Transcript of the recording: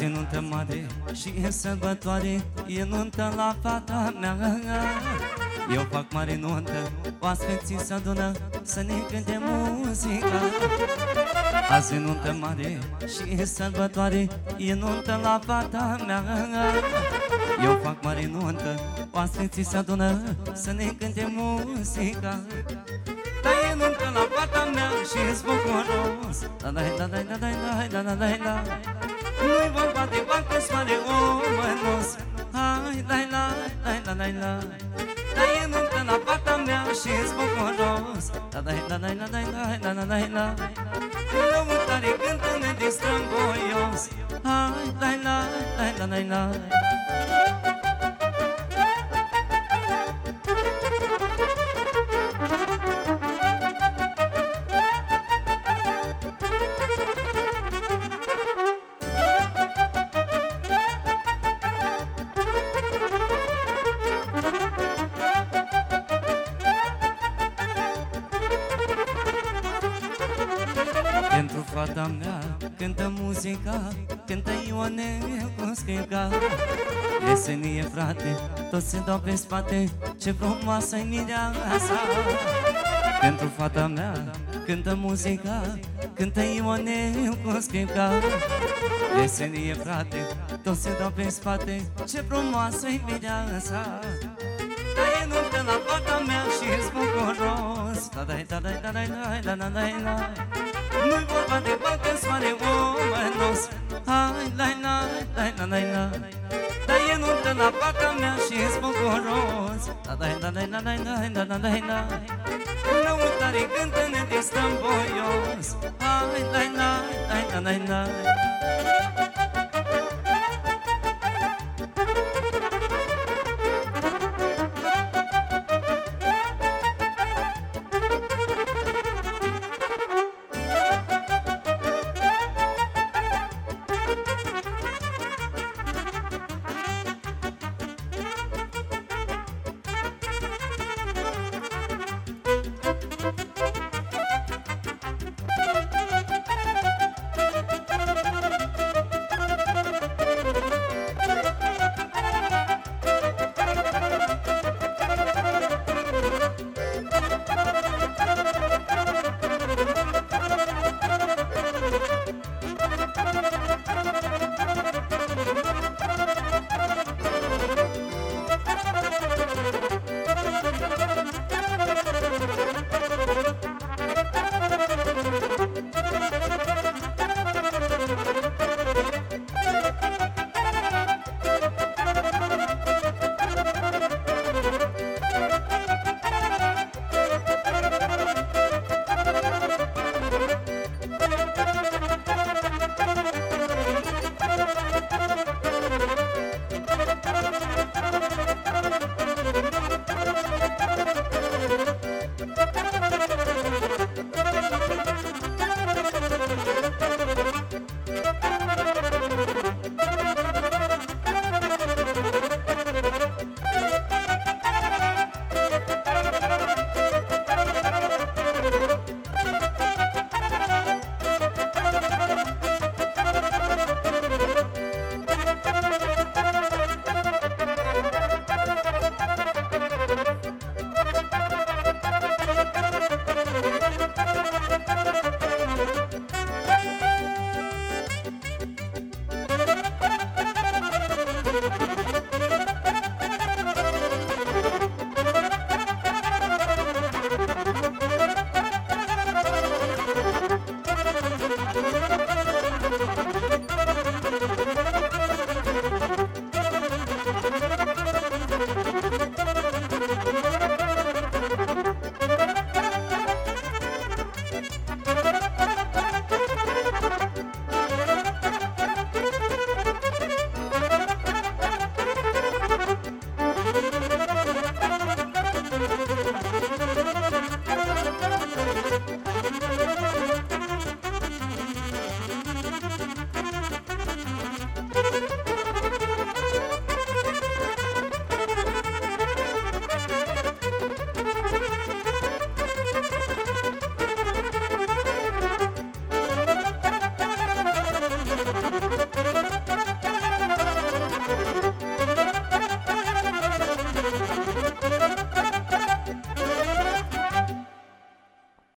Azi e nuntă mare și e sărbătoare, e nuntă la fata mea. Eu fac mare nuntă, oaspeții se adună să ne cânte muzica. Azi e nuntă mare și e sărbătoare, e nuntă la fata mea. Eu fac mare nuntă, oaspeții se adună să ne cânte muzica. Dar e nuntă la fata mea și-s bucuros. Da-dai-da-dai-da-dai-da-dai-da-dai-da. Nu-i vorba de bancă, soare omănos. Hai, dai-la-dai-la-dai-la. Dar e nuntă la fata mea și-s bucuros. Da-dai-da-dai-da-dai-da-dai-da. Lăutare cântă, ne distrăm voios. Hai, dai-la-dai-la-dai-la. Pentru fata mea cântă muzica, cântă Ionel cu scrica. Iesenie, frate, toți se dau pe spate, ce frumoasă-i mireasa. Pentru fata mea cântă muzica, cântă Ionel cu scrica. Iesenie, frate, toți se dau pe spate, ce frumoasă-i mireasa. Dar e nuntă la fata mea și-s bucuros. Da-dai-da-dai-da-dai-da-dai-da-dai-da. Nu-i vorba de bancă, soare omănos. Hai, dai-la-dai-la-dai-la. Dar e nuntă la fata mea și-s bucuros. Da-dai-da-dai-da-dai-da-dai-da. Lăutare cântă, ne distrăm voios. Hai, dai-la-dai-la-dai-la.